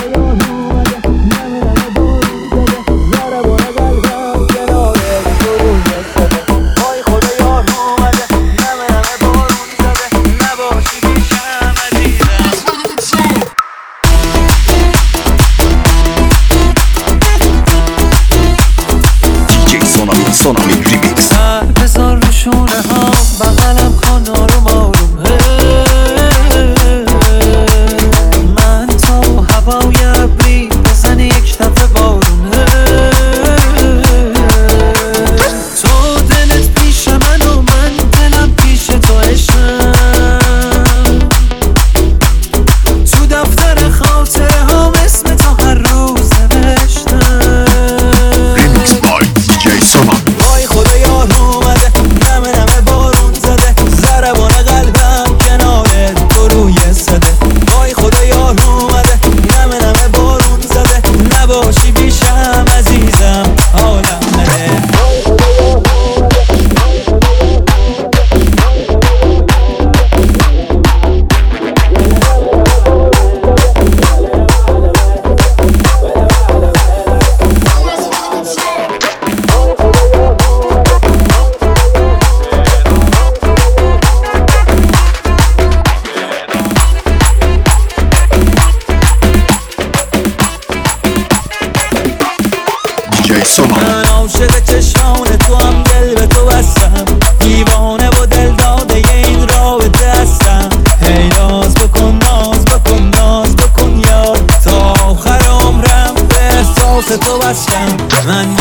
بذار رو شونه ها بغلم کن آروم آروم. من تو هوای ابری بزنه یک دفعه بارون. تو دلت پیش من و من دلم پیش تو عشقم. تو دفتر خاطره ها اسم تو هر روز نوشتم. وای خدا یار اومده نمه نمه بارون زده ضربان قلبم کنارت تو روی صده. وای خدا یار اومده نمه نمه بارون زده نباشی بیشم عزیزم حالم بده. من عاشق چشمان تو هم دل به تو بستم. دیوانه و دل داده این رابطه هستم. هی ناز بکن ناز بکن ناز بکن یار تا آخر عمرم به احساس تو بستم. من